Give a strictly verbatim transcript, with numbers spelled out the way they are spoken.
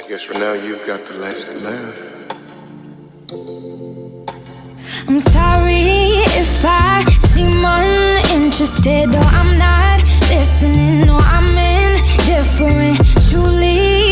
guess for now you've got the last laugh. I'm sorry if I seem uninterested, or I'm not listening, or I'm indifferent. Truly,